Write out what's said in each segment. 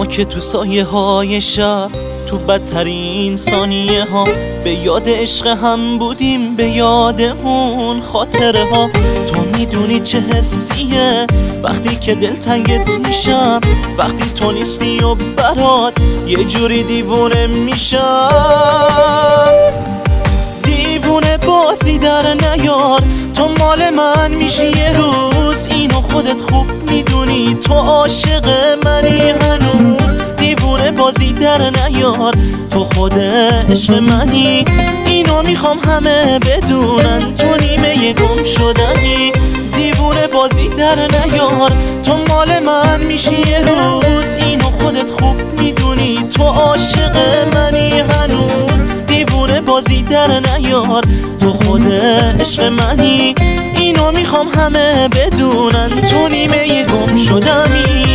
ما که تو سایه های شب، تو بدترین ثانیه ها به یاد عشق هم بودیم، به یاد اون خاطره ها. تو میدونی چه حسیه وقتی که دلتنگت میشم، وقتی تو نیستی و برات یه جوری دیوونه میشم. دیوونه بازی در نیار، تو مال من میشی یه روز، اینو خودت خوب میدونی، تو عاشق منی هنوز. دیوونه بازی در نیار، تو خود عشق منی، اینو میخوام همه بدونن، تو نیمه گم شدنی. دیوونه بازی در نیار، تو مال من میشی یه روز، اینو خودت خوب میدونی، تو عاشق منی هنوز. دیوونه بازی در نیار، تو خود عشق منی، اینو میخوام همه بدونن، تو نیمه گم شدنی.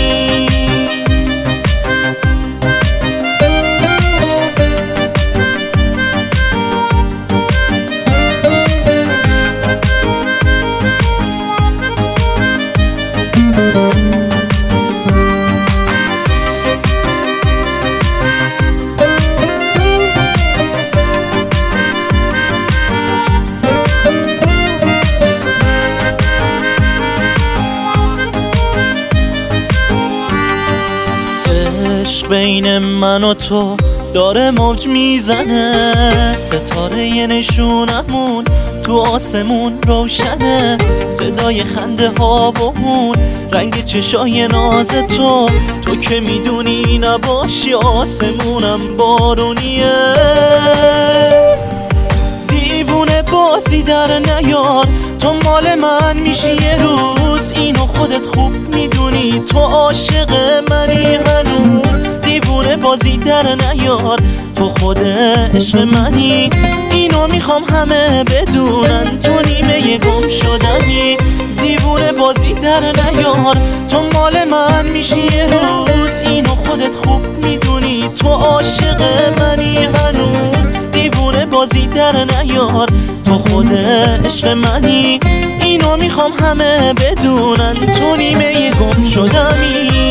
عشق بین من و تو داره موج میزنه، ستاره نشونمون تو آسمون روشنه، صدای خنده ها و اون رنگ چشای ناز تو. تو که میدونی نباشی آسمونم بارونیه. دیوونه بازی در نیار، تو مال من میشی یه روز، اینو خودت خوب میدونی، تو عاشق منی هنوز. دیوونه بازی در نیار، تو خود عشق منی، اینو میخوام همه بدونن، تو نیمه گم شدنی. دیوونه بازی در نیار، تو مال من میشی یه روز، اینو خودت خوب میدونی، تو عاشق منی هنوز. دیوونه بازی در نیار، تو خود عشق منی، اینو میخوام همه بدونن، تو نیمه گم شدنی.